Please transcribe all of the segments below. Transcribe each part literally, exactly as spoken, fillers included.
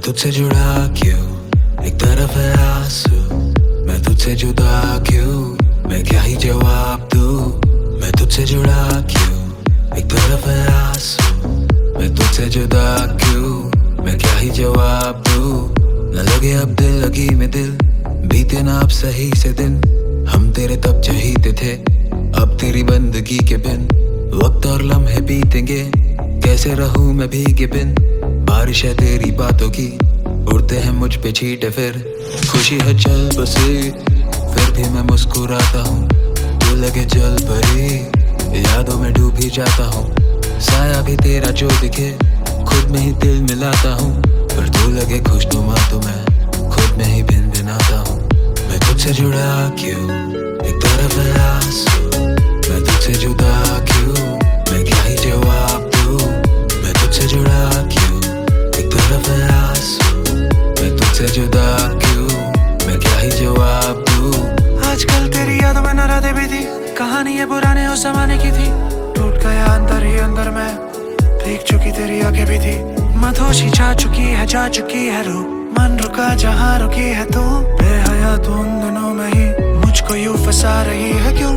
तुझसे जुड़ा क्यों, एक तरफ है आंसू, मैं तुझसे जुदा क्यों, मैं क्या ही जवाब दूं। मैं तुझसे जुड़ा क्यों, एक तरफ है आंसू, मैं तुझसे जुदा क्यों, मैं क्या ही जवाब दूं। न लगे अब दिल लगी में दिल, बीते ना अब सही से दिन। हम तेरे तब चाहते थे, अब तेरी बंदगी के बिन वक्त और लम्हे बीतेंगे, कैसे रहूं मैं भीगे बिन। बारिश है तेरी बातों की, उड़ते हैं मुझ पे छींटे फिर। खुशी है चल बसी, फिर भी मैं मुस्कुराता हूँ। तू लगे जल परी, यादों में डूब ही जाता हूँ। साया भी तेरा जो दिखे, खुद में ही दिल मिलाता हूँ। पर तू लगे खुशनुमा तो मैं खुद में ही भिन भिनाता हूँ। मैं तुझसे जुड़ा क्यों, एक तरफ है आंसू, मैं तुझसे जुदा क्यों, मैं क्या ही जवाब दूं। मैं तुझसे जुड़ा क्यों, एक तरफ है आंसू, मैं तुझसे जुदा क्यों, मैं क्या ही जवाब दूं। आजकल तेरी यादों में न रातें भी थी, कहानी ये पुराने उस जमाने की थी। टूट गया अंदर ही अंदर में, भीग चुकी तेरी आंखें भी थी। मधोशी छा चुकी है, जा चुकी है रूह, मन रुका जहाँ रुकी है तू। बेहया तू उन दिनों में ही मुझको यूं फंसा रही है क्यों।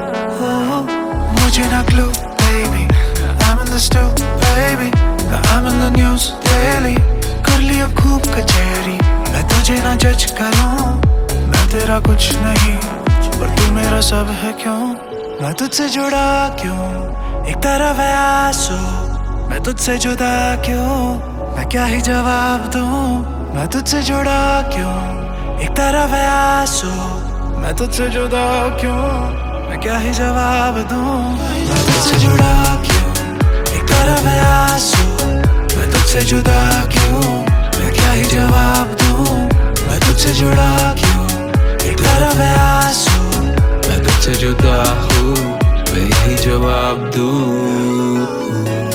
ओ, मुझे ना clue baby, I'm in the stew baby, I'm in the news daily। कर लिया खूब कचहरी, मैं तुझे ना जज करूं, मैं तेरा कुछ नहीं पर तू मेरा सब है क्यों। मैं तुझसे जुड़ा क्यों, एक तरफ है आंसू, मैं तुझसे जुदा क्यों, मैं क्या ही जवाब दूं। मैं तुझसे जुड़ा क्यों, एक तरफ है आंसू, मैं तुझसे जुदा क्यों, मैं क्या ही जवाब दूं। मैं तुझसे जुड़ा क्यों, एक तरफ है आंसू, मैं तुझसे जुदा क्यों, मैं क्या ही जवाब दूं। मैं तुझसे जुड़ा क्यों, एक तरफ है आंसू, मैं तुझसे जुदा हूँ, मैं यही जवाब दूं।